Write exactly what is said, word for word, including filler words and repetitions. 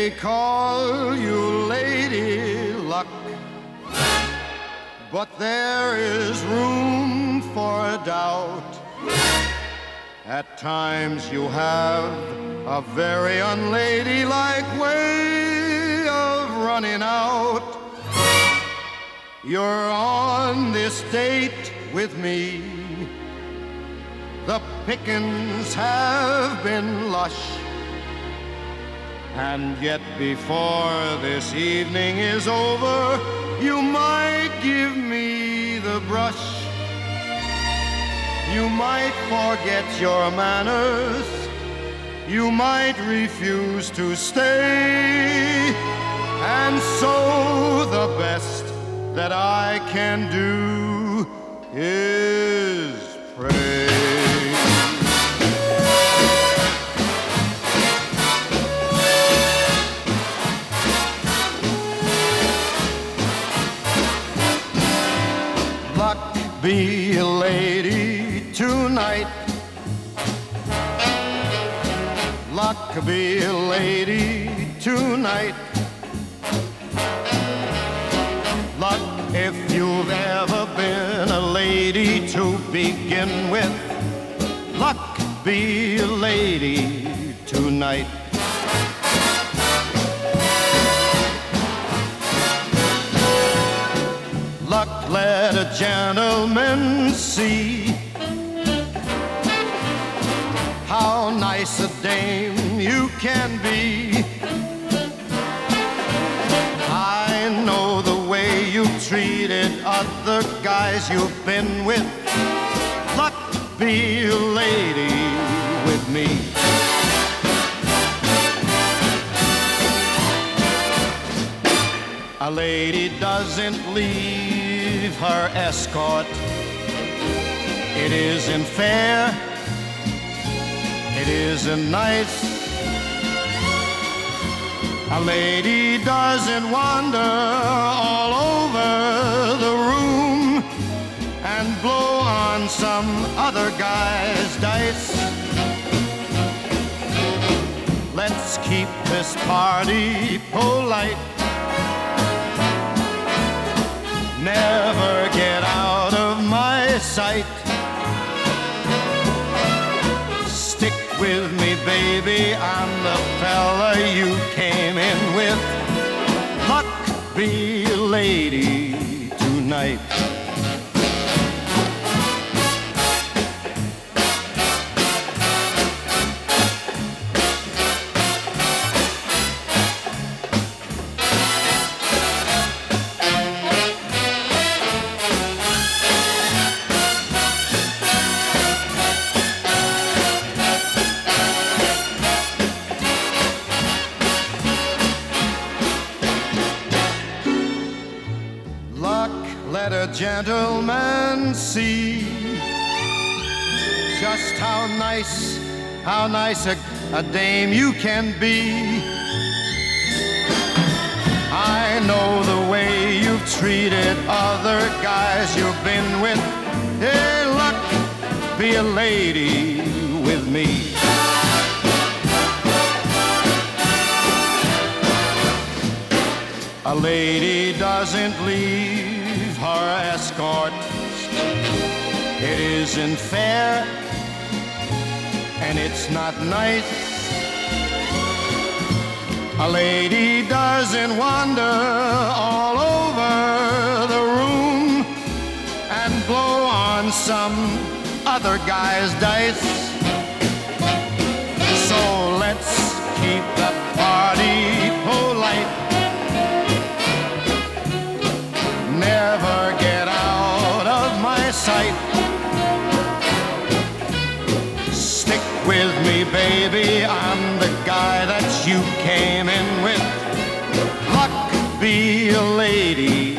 may call you Lady Luck, but there is room for doubt. At times you have a very unladylike way of running out. You're on this date with me. The pickings have been lush, and yet before this evening is over, you might give me the brush. You might forget your manners. You might refuse to stay. And so the best that I can do is pray. Luck be a lady tonight. Luck be a lady tonight. Luck if you've ever been a lady to begin with. Luck be a lady tonight. Luck let a gentleman see how nice a dame you can be. I know the way you've treated other guys you've been with. Luck be a lady with me. A lady doesn't leave her escort. It isn't fair. It isn't nice. A lady doesn't wander all over the room and blow on some other guy's dice. Let's keep this party polite. Never get out of my sight. Stick with me, baby, I'm the fella you came in with. Luck be a lady tonight. Let a gentleman see just how nice, how nice a, a dame you can be. I know the way you've treated other guys you've been with. Hey, luck be a lady with me. A lady doesn't leave her escort. It isn't fair, and it's not nice. A lady doesn't wander all over the room and blow on some other guy's dice. So let's keep the party polite. Never get out of my sight. Stick with me, baby, I'm the guy that you came in with. Luck be a lady